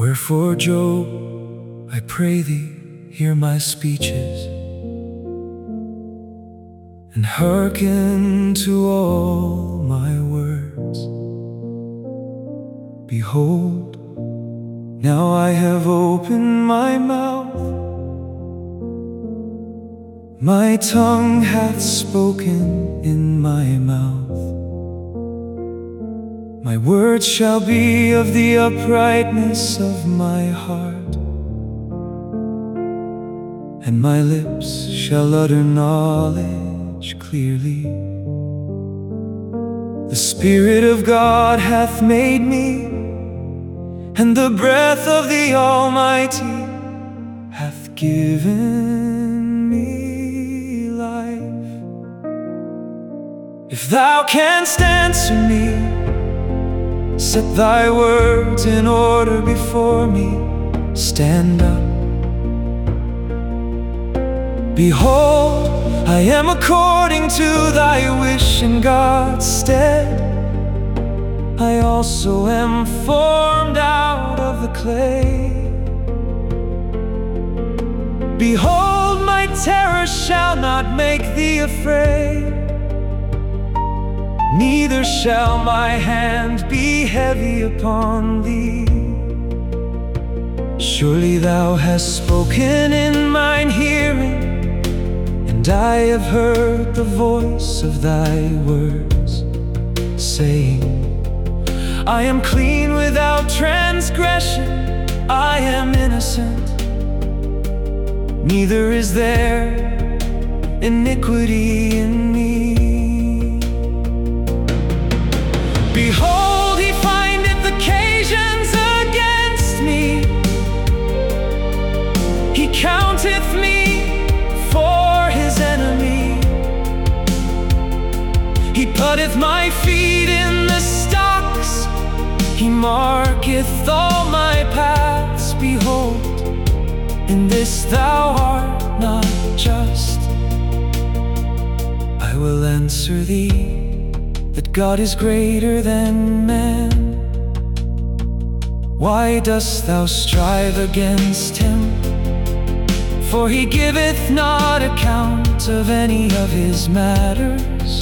Wherefore, Job, I pray thee, hear my speeches, and hearken to all my words. Behold, now I have opened my mouth, my tongue hath spoken in my mouth. My words shall be of the uprightness of my heart, and my lips shall utter knowledge clearly. The Spirit of God hath made me, and the breath of the Almighty hath given me life. If thou canst answer me, set thy words in order before me. Stand up. Behold, I am according to thy wish in God's stead. I also am formed out of the clay. Behold, my terror shall not make thee afraid, neither shall my hand be heavy upon thee. Surely thou hast spoken in mine hearing, and I have heard the voice of thy words, saying, I am clean without transgression, I am innocent, neither is there iniquity in me. Behold, he findeth occasions against me, he counteth me for his enemy. He putteth my feet in the stocks, he marketh all my paths. Behold, in this thou art not just. I will answer thee that God is greater than man. Why dost thou strive against him? For he giveth not account of any of his matters.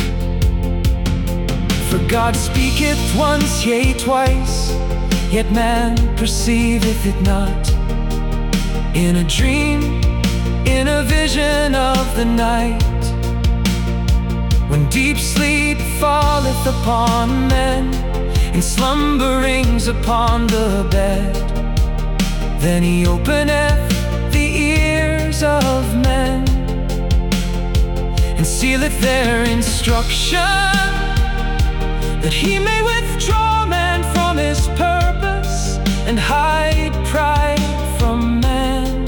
For God speaketh once, yea twice, yet man perceiveth it not. In a dream, in a vision of the night, when deep sleep falleth upon men, and slumberings upon the bed, then he openeth the ears of men, and sealeth their instruction, that he may withdraw man from his purpose, and hide pride from man.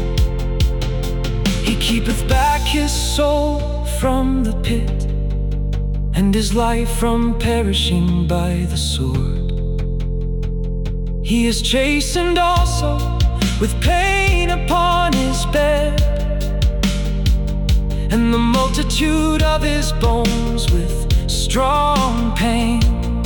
He keepeth back his soul from the pit, and his life from perishing by the sword. He is chastened also with pain upon his bed, and the multitude of his bones with strong pain.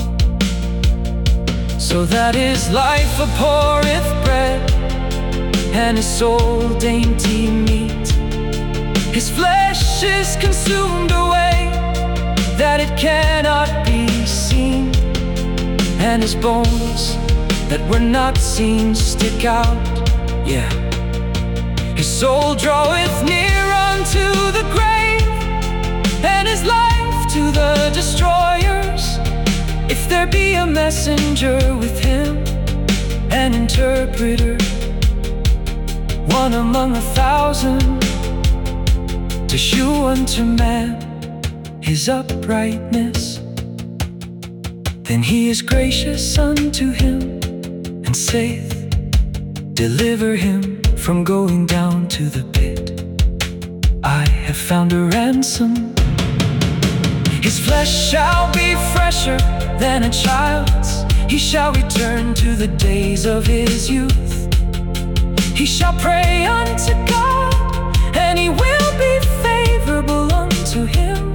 So that his life abhorreth bread, and his soul dainty meat. His flesh is consumed away, that it cannot be seen, and his bones that were not seen stick out. Yeah. His soul draweth near unto the grave, and his life to the destroyers. If there be a messenger with him, an interpreter, one among 1,000, to shew unto man his uprightness, then he is gracious unto him, and saith, deliver him from going down to the pit. I have found a ransom. His flesh shall be fresher than a child's, he shall return to the days of his youth. He shall pray unto God, and he will be favorable unto him,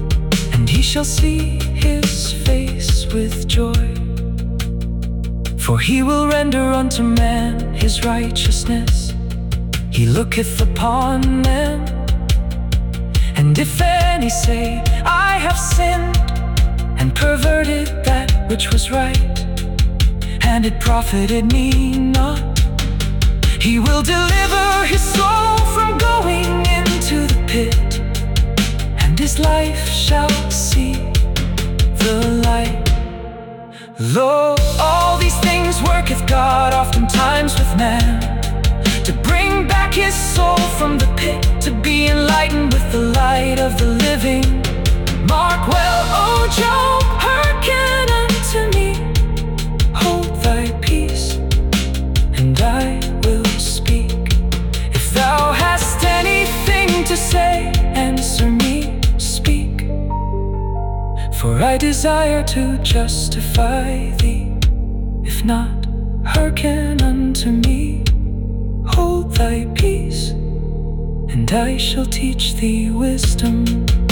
and he shall see his face with joy. For he will render unto man his righteousness. He looketh upon them. And if any say, I have sinned, and perverted that which was right, and it profited me not, he will deliver his soul from going into the pit, and his life shall see the light. Lo, all these things worketh God oftentimes with man, to bring back his soul from the pit, to be enlightened with the light of the living. Mark well, O Job, hearken unto me. Hold thy peace, and I will speak. If thou hast anything to say, answer me, speak. For I desire to justify thee. If not, hearken unto me. Hold thy peace, and I shall teach thee wisdom.